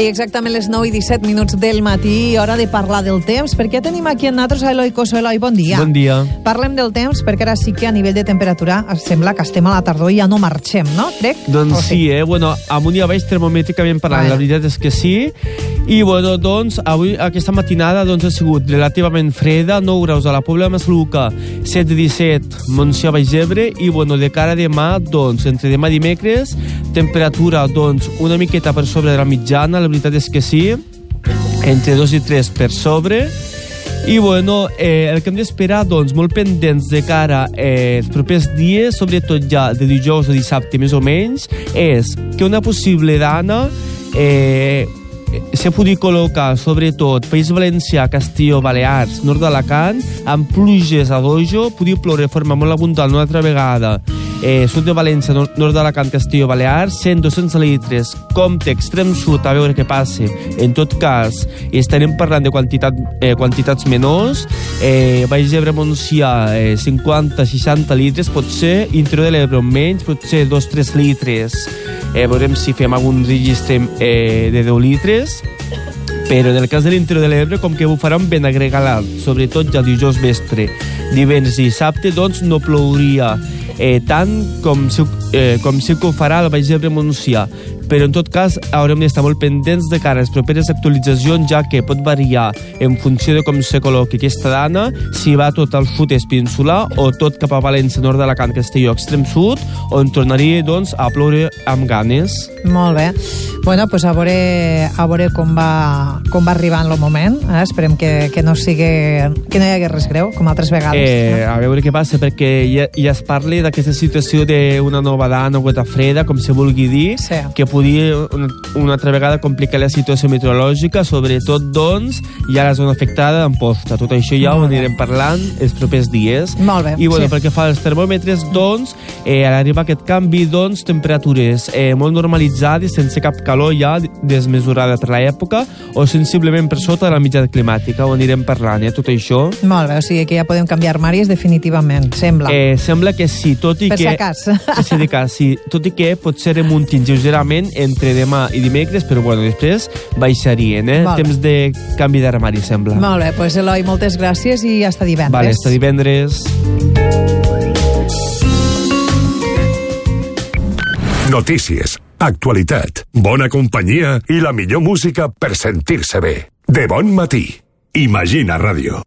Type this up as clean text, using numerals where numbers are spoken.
exactament les 9:17 del matí, hora de parlar del temps, perquè tenim aquí en nosaltres a Eloi Coso. Eloi, bon dia. Bon dia. Parlem del temps, perquè ara sí que a nivell de temperatura sembla que estem a la tardor i ja no marxem, no? Crec? Doncs sí, bueno, amunt i avall termomètricament parlant, la veritat és que sí. I, bueno, doncs, avui, aquesta matinada, doncs, ha sigut relativament freda, 9 graus a la Pobla de Massaluca, 7-17, Montsià, Baix Ebre, i, bueno, de cara a demà, doncs, entre demà i dimecres, temperatura, doncs, una miqueta per sobre de la mitjana, la veritat és que sí, entre 2 i 3 per sobre. I, bueno, el que hem d'esperar, doncs, molt pendents de cara als propers dies, sobretot ja de dijous o dissabte, més o menys, és que una possible dana se pugui col·locar, sobretot, País Valencià, Castelló, Balears, nord d'Alacant, amb pluges a dojo, pugui ploure de forma molt abundant una altra vegada, sud de València, nord d'Alacant, Castelló, Balears, 100-200 litres, compte, extrem sud, a veure què passa. En tot cas, estarem parlant de quantitats menors, Baix Ebre, Montsià, 50-60 litres, potser, interior de l'Ebre menys, potser 2-3 litres, veurem si fem algun registre de 10 litres, però en el cas de l'interior de l'Ebre, com que bufarà un vent agregat, sobretot ja dijous vespre, divendres i dissabte, doncs no plouria tant com sí que ho farà al Baix Ebre Montsià. Però en tot cas haurem d'estar molt pendents de cara a les properes actualitzacions, ja que pot variar en funció de com se col·loqui aquesta dana, si va tot al sud-est peninsular o tot cap a València, nord d'Alacant, Castelló, extrem sud, on tornaria, doncs, a ploure amb ganes. Molt bé. Bueno, pues a veure com va arribant el moment. Esperem que no hi hagi res greu, com altres vegades. A veure què passa, perquè ja es parla d'aquesta situació d'una nova dana, gota freda, com se vulgui dir, sí, que podia una altra vegada complicar la situació meteorològica, sobretot, doncs, hi ha la zona afectada d'Amposta. Tot això ja ho anirem parlant els propers dies. Molt bé. I, bueno, sí, pel que fa als termòmetres, doncs, a l'arribar aquest canvi, doncs, temperatures molt normalitzades, sense cap calor ja desmesurada per l'època, o sensiblement per sota de la mitjana climàtica. Ho anirem parlant, tot això. Molt bé, o sigui que ja podem canviar armaris definitivament, sembla. Sembla que sí, tot i per que... si acas. Sí, tot i que potser remuntin lleugerament entre demà i dimecres, però, bueno, després baixarien, Temps de canvi d'armari, sembla. Molt bé, doncs, Eloi, moltes gràcies i hasta divendres. Vale, hasta divendres. Notícies, actualitat, bona companyia i la millor música per sentir-se bé. De bon matí. Imagina Ràdio.